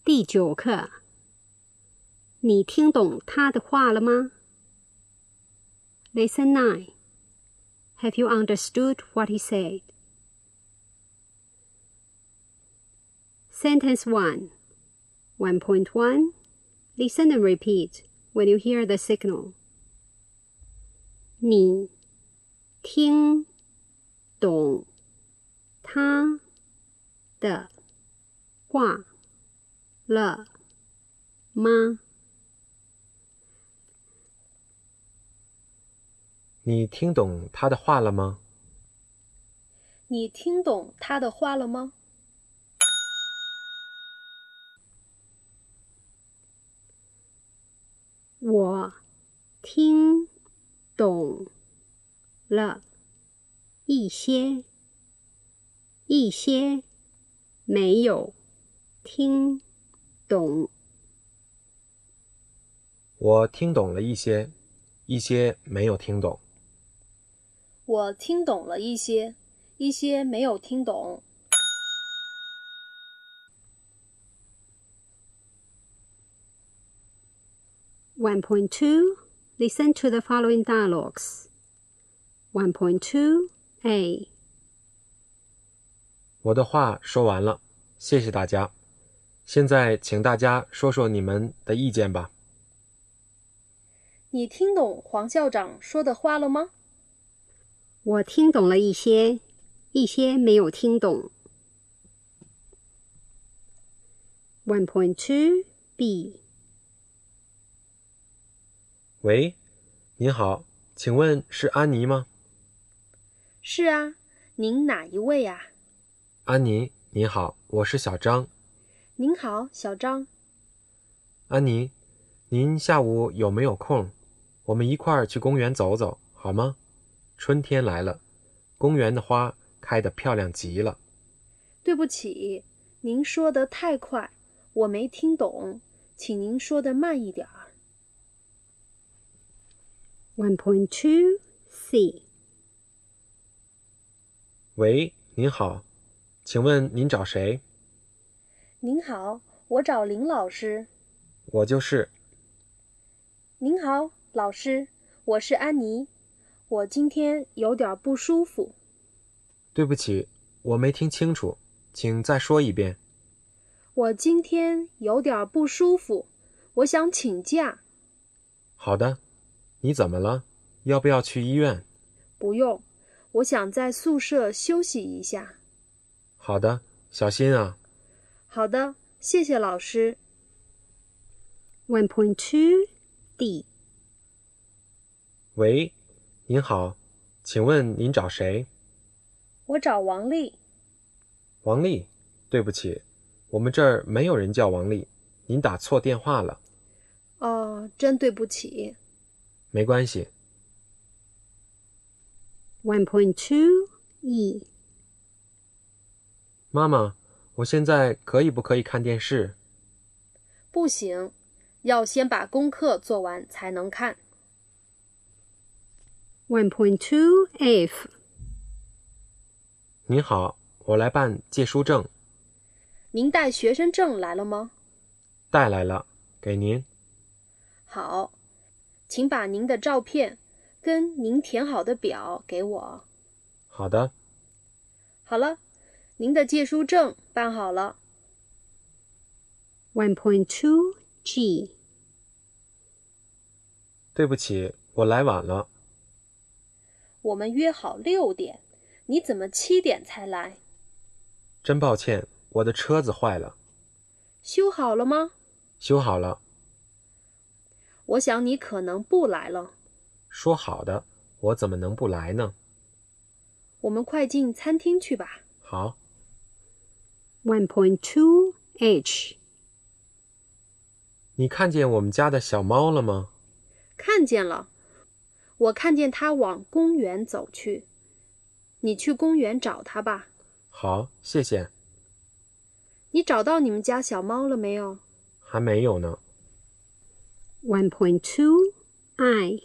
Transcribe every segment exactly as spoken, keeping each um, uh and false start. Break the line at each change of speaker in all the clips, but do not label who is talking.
第九课，你听懂他的话了吗？ Lesson nine. Have you understood what he said? Sentence one. one point one. Listen and repeat when you hear the signal. 你听懂他的话了吗？
你听懂他的话了吗？
你听懂他的话了吗？
我听懂了一些，一些没有听懂。
我听懂了一些，一些没有听懂。
我听懂了一些，一些没有听懂。
one point two. Listen to the following dialogues. one point two A.
我的话说完了，谢谢大家。现在请大家说说你们的意见吧。
你听懂黄校长说的话了吗？
我听懂了一些，一些没有听懂。one point two B.
喂，您好，请问是安妮吗？
是啊，您哪一位啊？
安妮，你好，我是小张。
您好，小张。
安妮，您下午有没有空？我们一块儿去公园走走，好吗？春天来了，公园的花开得漂亮极了。
对不起，您说得太快，我没听懂，请您说得慢一点儿。
one point two C.
喂，您好，请问您找谁？
您好，我找林老师。
我就是。
您好，老师，我是安妮，我今天有点不舒服。
对不起，我没听清楚，请再说一遍。
我今天有点不舒服，我想请假。
好的，你怎么了？要不要去医院？
不用，我想在宿舍休息一下。
好的，小心啊。
好的，谢谢老师。
one point two D.
喂，您好，请问您找谁？
我找王丽。
王丽，对不起，我们这儿没有人叫王丽，您打错电话了。
哦，真对不起。
没关系。
one point two E.
妈妈，我现在可以不可以看电视？
不行，要先把功课做完才能看。
one point two F.
您好，我来办借书证。
您带学生证来了吗？
带来了，给您。
好，请把您的照片跟您填好的表给我。
好的。
好了，您的借书证办好了。
one point two G.
对不起，我来晚了。
我们约好六点，你怎么七点才来？
真抱歉，我的车子坏了。
修好了吗？
修好了。
我想你可能不来了。
说好的，我怎么能不来呢？
我们快进餐厅去吧。
好。
one point two H.
你看见我们家的小猫了吗？
看见了，我看见它往公园走去。你去公园找它吧。
好，谢谢。
你找到你们家小猫了没有？
还没有呢。
one point two I.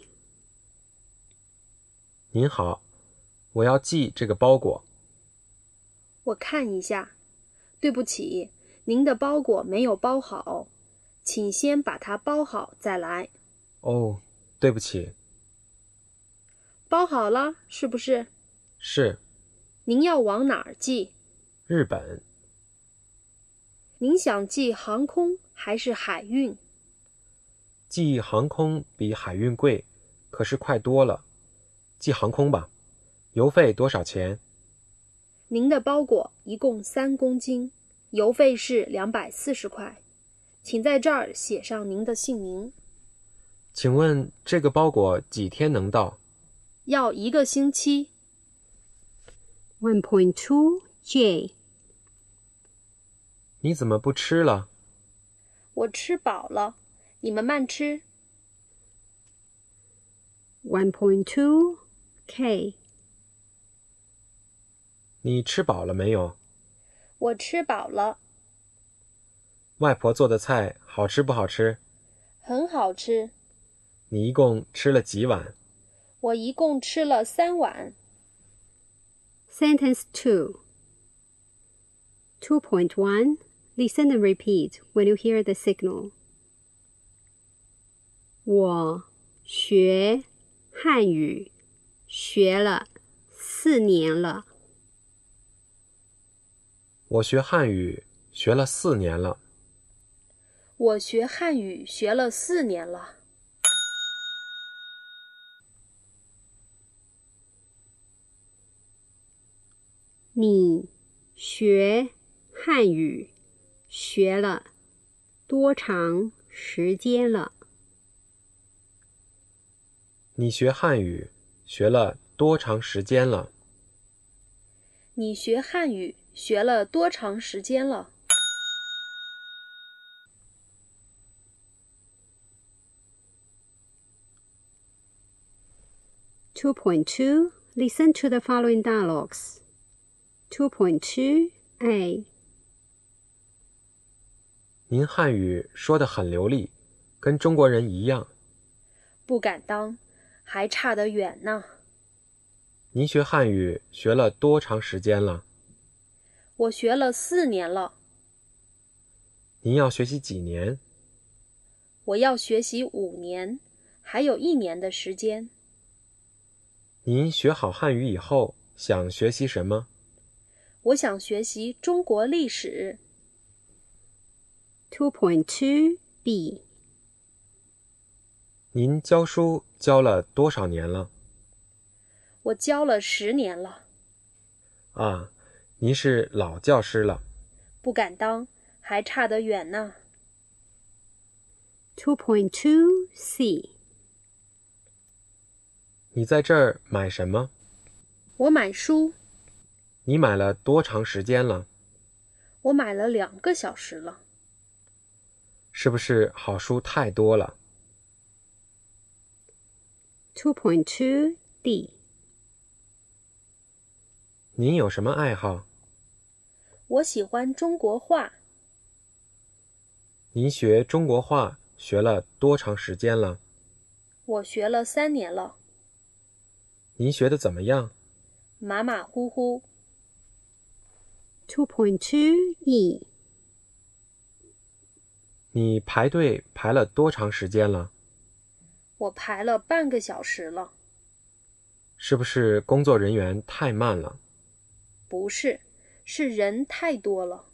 您好，我要寄这个包裹。
我看一下。对不起， 您的包裹没有包好，请先把它包好再来。
哦，对不起。
包好了，是不是？
是。
您要往哪儿寄？
日本。
您想寄航空还是海运？
寄航空比海运贵，可是快多了。寄航空吧。邮费多少钱？
您的包裹一共三公斤，邮费是两百四十块，请在这儿写上您的姓名。
请问这个包裹几天能到？
要一个星期。
one point two J
你怎么不吃了？
我吃饱了，你们慢吃。
one point two K
你吃饱了没有？
我吃饱了。
外婆做的菜好吃不好吃？
很好吃。
你一共吃了几碗？
我一共吃了三碗。
Sentence two two point one Listen and repeat when you hear the signal. 我学汉语学了四年了。
我学汉语学了四年了。
我学汉语学了四年了。
你学汉语学了多长时间了？
你学汉语学了多长时间了？
你学汉语学了多长时间了？
two point two Listen to the following dialogues. two point two A
您汉语说得很流利，跟中国人一样。
不敢当，还差得远呢。
您学汉语学了多长时间了？
我学了四年了。
您要学习几年？
我要学习五年，还有一年的时间。
您学好汉语以后想学习什么？
我想学习中国历史。
two point two B
您教书教了多少年了？
我教了十年了。
啊，您是老教师了。
不敢当，还差得远呢。
two point two C
你在这儿买什么？
我买书。
你买了多长时间了？
我买了两个小时了。
是不是好书太多了？
two point two D
您有什么爱好？
我喜欢中国画。
您学中国画学了多长时间了？
我学了三年了。
您学得怎么样？
马马虎虎。
two point two E
你排队排了多长时间了？
我排了半个小时了。
是不是工作人员太慢了？
不是，是人太多了。